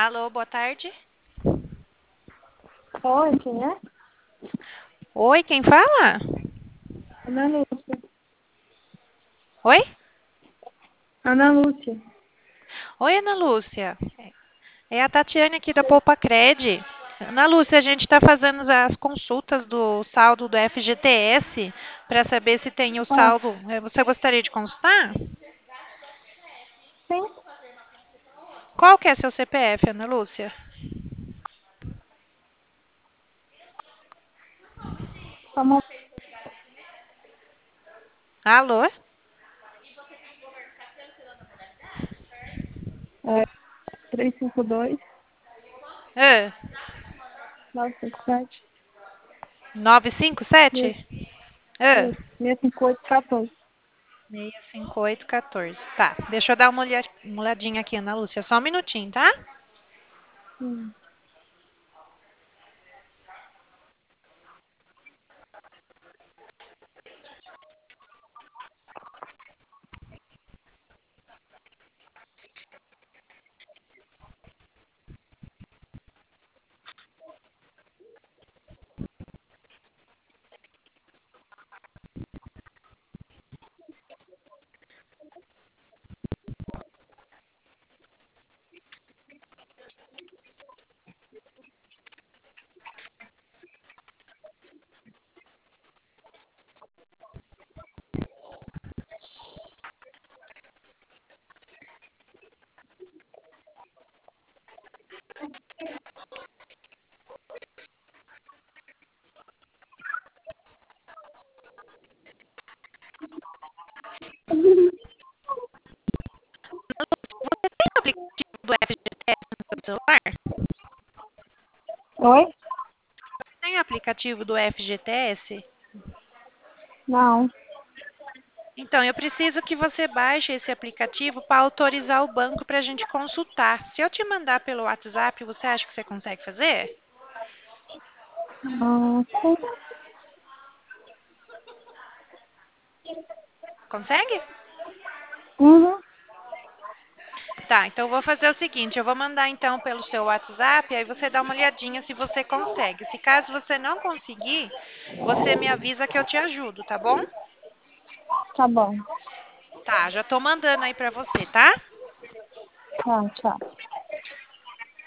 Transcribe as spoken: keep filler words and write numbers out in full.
Alô, boa tarde. Oi, quem é? Oi, quem fala? Ana Lúcia. Oi? Ana Lúcia. Oi, Ana Lúcia. É a Tatiane aqui da Poupa Cred. Ana Lúcia, a gente está fazendo as consultas do saldo do F G T S para saber se tem o Ah, saldo. Eh, Você gostaria de consultar? sim. Qual que é seu C P F, Ana Lúcia? Vamos, Alô? é, três cinco dois, Ah, nove cinco sete, nove cinco sete? Ah, seis cinco oito, quatorze. seis cinco oito um quatro. Tá, deixa eu dar uma olha- uma olhadinha aqui, Ana Lúcia. Só um minutinho, tá? Hum. Tem o aplicativo do F G T S no seu celular? Oi? Tem o aplicativo do F G T S? Não. Então, eu preciso que você baixe esse aplicativo para autorizar o banco para a gente consultar. Se eu te mandar pelo WhatsApp, você acha que você consegue fazer? Ah, sim. Consegue? Uhum. Tá, então eu vou fazer o seguinte, eu vou mandar então pelo seu WhatsApp, aí você dá uma olhadinha se você consegue. Se caso você não conseguir, você me avisa que eu te ajudo, tá bom? Tá bom. Tá, já tô mandando aí pra você, tá? Tá, tchau.